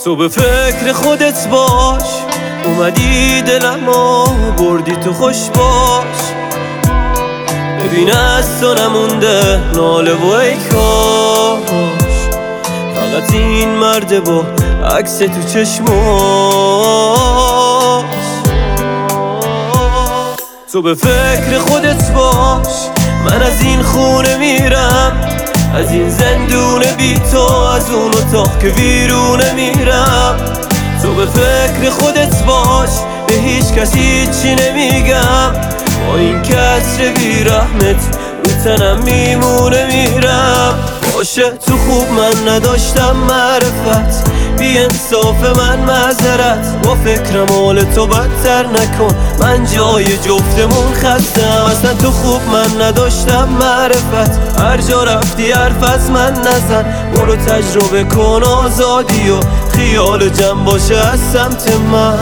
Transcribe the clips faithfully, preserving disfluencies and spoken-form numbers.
تو به فکر خودت باش، اومدی دلمو بردی تو خوش باش. ببین از تو نمونده ناله و ای کاش، فقط این مرده با عکس تو چشماش. تو به فکر خودت باش، من از این خونه میرم، از این زندون بی تو، از اون اتاق که ویرونه میرم. تو به فکر خودت باش، به هیچ کسی چی نمیگم، با این کسر بی رحمت رو تنم میمونه میرم. باشه تو خوب من نداشتم معرفت، بی انصاف من معذرت، با فکرم حال تو بدتر نکن، من جای جفتمون خستم. اصلا تو خوب من نداشتم معرفت، هر جا رفتی حرف از من نزن، برو تجربه کن آزادی و خیال جمع باشه از سمت من.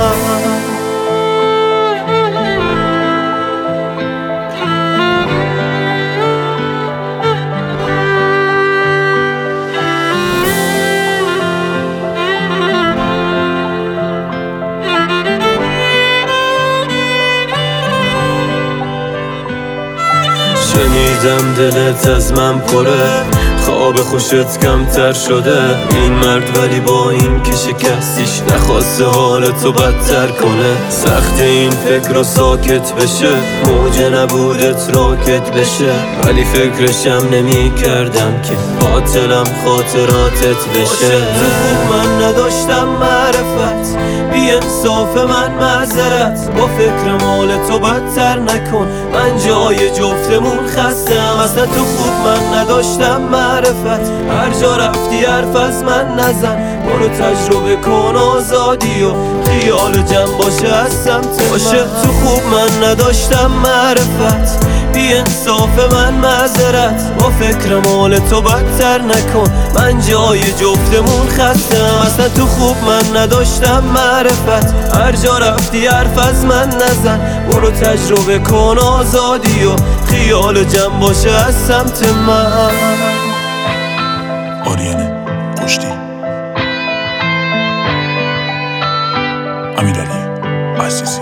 شنیدم دلت از من پره، خواب خوشت کمتر شده، این مرد ولی با این که شکستیش نخواسته حالتو بدتر کنه. سخت این فکر رو ساکت بشه، موج نبودت راکت بشه، ولی فکرشم نمی کردم که قاتلم خاطراتت بشه. تو خوب من نداشتم معرفت، بی انصاف من معذرت، با فکرم حالتو بدتر نکن، من جای جفتمون خستم. اصلا تو خوب من نداشتم معرفت، هر جا رفتی حرف از من نزن، برو تجربه کن آزادی و خیال جمع باشه از سمت باشه. تو خوب من نداشتم معرفت، بی انصاف من معذرت، با فکرم حال تو بدتر نکن، من جای جفتمون خستم. اصلا تو خوب من نداشتم معرفت، هر جا رفتی حرف از من نزن، برو تجربه کن آزادی و خیال جمع باشه از سمت من. آریان قشتی، امیرعلی عزیزی.